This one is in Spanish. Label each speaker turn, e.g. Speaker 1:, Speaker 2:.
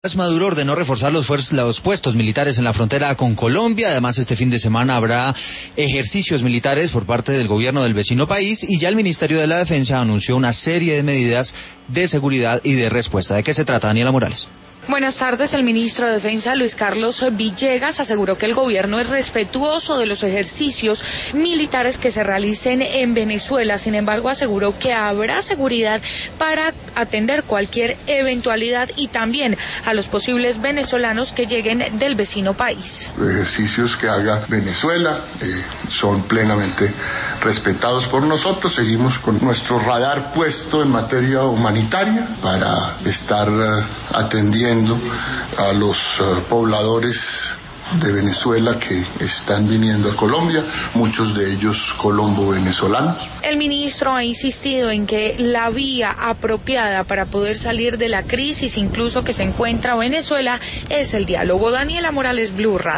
Speaker 1: Maduro ordenó reforzar los puestos militares en la frontera con Colombia. Además, este fin de semana habrá ejercicios militares por parte del gobierno del vecino país y ya el Ministerio de la Defensa anunció una serie de medidas de seguridad y de respuesta. ¿De qué se trata, Daniela Morales?
Speaker 2: Buenas tardes. El ministro de Defensa, Luis Carlos Villegas, aseguró que el gobierno es respetuoso de los ejercicios militares que se realicen en Venezuela. Sin embargo, aseguró que habrá seguridad para atender cualquier eventualidad y también a los posibles venezolanos que lleguen del vecino país.
Speaker 3: Los ejercicios que haga Venezuela son plenamente respetados por nosotros. Seguimos con nuestro radar puesto en materia humanitaria para estar atendiendo a los pobladores de Venezuela que están viniendo a Colombia, muchos de ellos colombo-venezolanos.
Speaker 2: El ministro ha insistido en que la vía apropiada para poder salir de la crisis, incluso que se encuentra Venezuela, es el diálogo. Daniela Morales, Blue Radio.